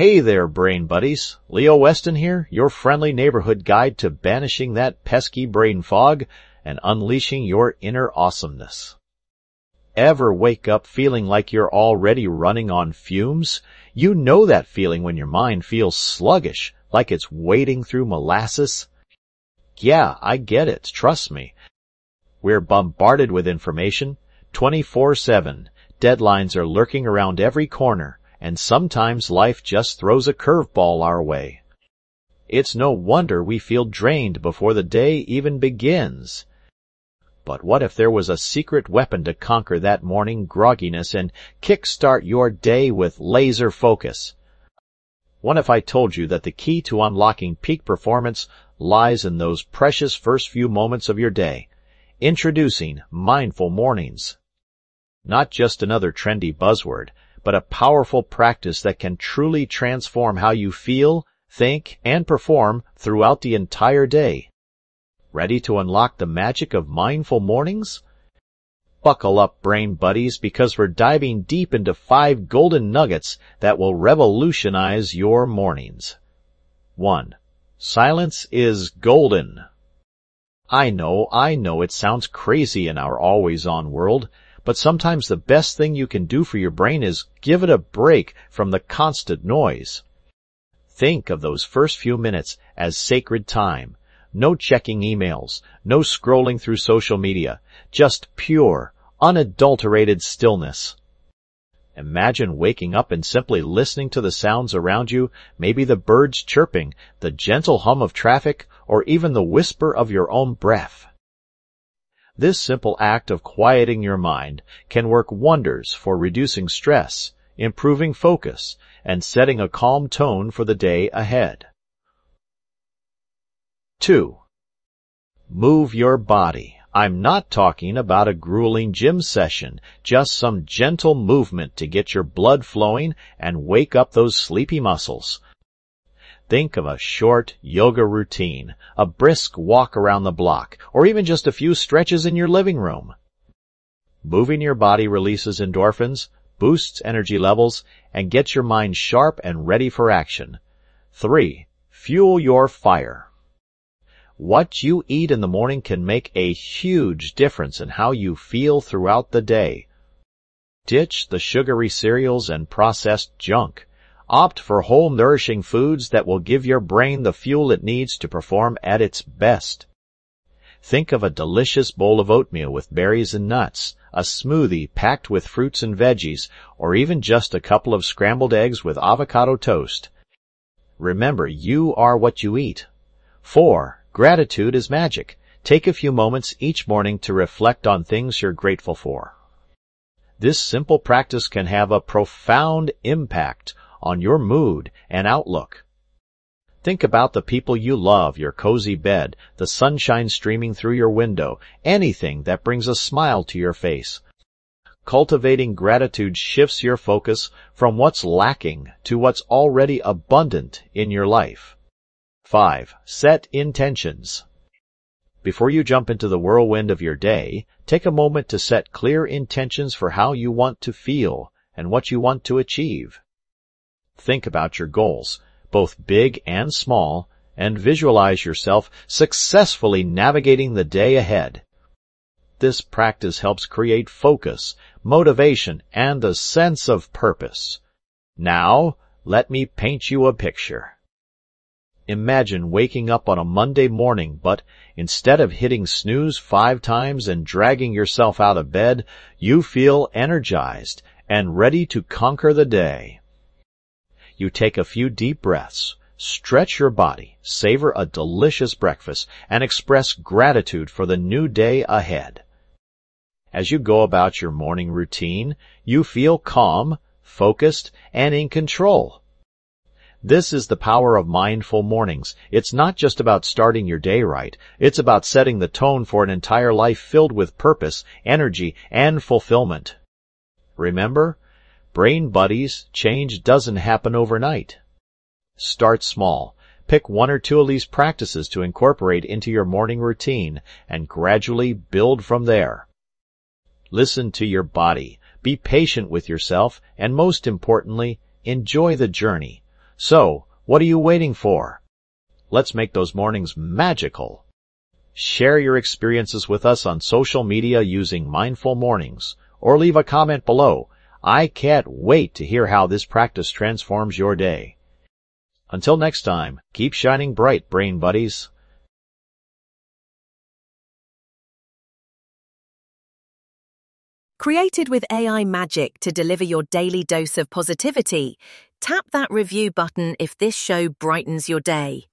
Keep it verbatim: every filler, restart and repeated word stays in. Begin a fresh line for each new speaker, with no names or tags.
Hey there, brain buddies. Leo Weston here, your friendly neighborhood guide to banishing that pesky brain fog and unleashing your inner awesomeness. Ever wake up feeling like you're already running on fumes? You know that feeling when your mind feels sluggish, like it's wading through molasses? Yeah, I get it, trust me. We're bombarded with information, twenty-four seven. Deadlines are lurking around every corner, and sometimes life just throws a curveball our way. It's no wonder we feel drained before the day even begins. But what if there was a secret weapon to conquer that morning grogginess and kickstart your day with laser focus? What if I told you that the key to unlocking peak performance lies in those precious first few moments of your day? Introducing Mindful Mornings. Not just another trendy buzzword, but a powerful practice that can truly transform how you feel, think, and perform throughout the entire day. Ready to unlock the magic of mindful mornings? Buckle up, brain buddies, because we're diving deep into five golden nuggets that will revolutionize your mornings. One. Silence is golden. I know, I know it sounds crazy in our always-on world, but sometimes the best thing you can do for your brain is give it a break from the constant noise. Think of those first few minutes as sacred time. No checking emails, no scrolling through social media, just pure, unadulterated stillness. Imagine waking up and simply listening to the sounds around you, maybe the birds chirping, the gentle hum of traffic, or even the whisper of your own breath. This simple act of quieting your mind can work wonders for reducing stress, improving focus, and setting a calm tone for the day ahead. Two. Move your body. I'm not talking about a grueling gym session, just some gentle movement to get your blood flowing and wake up those sleepy muscles. Think of a short yoga routine, a brisk walk around the block, or even just a few stretches in your living room. Moving your body releases endorphins, boosts energy levels, and gets your mind sharp and ready for action. Three. Fuel your fire. What you eat in the morning can make a huge difference in how you feel throughout the day. Ditch the sugary cereals and processed junk. Opt for whole, nourishing foods that will give your brain the fuel it needs to perform at its best. Think of a delicious bowl of oatmeal with berries and nuts, a smoothie packed with fruits and veggies, or even just a couple of scrambled eggs with avocado toast. Remember, you are what you eat. Four. Gratitude is magic. Take a few moments each morning to reflect on things you're grateful for. This simple practice can have a profound impact on your mood and outlook. Think about the people you love, your cozy bed, the sunshine streaming through your window, anything that brings a smile to your face. Cultivating gratitude shifts your focus from what's lacking to what's already abundant in your life. Five. Set intentions. Before you jump into the whirlwind of your day, take a moment to set clear intentions for how you want to feel and what you want to achieve. Think about your goals, both big and small, and visualize yourself successfully navigating the day ahead. This practice helps create focus, motivation, and a sense of purpose. Now, let me paint you a picture. Imagine waking up on a Monday morning, but instead of hitting snooze five times and dragging yourself out of bed, you feel energized and ready to conquer the day. You take a few deep breaths, stretch your body, savor a delicious breakfast, and express gratitude for the new day ahead. As you go about your morning routine, you feel calm, focused, and in control. This is the power of mindful mornings. It's not just about starting your day right. It's about setting the tone for an entire life filled with purpose, energy, and fulfillment. Remember, brain buddies, change doesn't happen overnight. Start small. Pick one or two of these practices to incorporate into your morning routine and gradually build from there. Listen to your body. Be patient with yourself, and most importantly, enjoy the journey. So, what are you waiting for? Let's make those mornings magical. Share your experiences with us on social media using Mindful Mornings, or leave a comment below. I can't wait to hear how this practice transforms your day. Until next time, keep shining bright, Brain Buddies.
Created with A I magic to deliver your daily dose of positivity, tap that review button if this show brightens your day.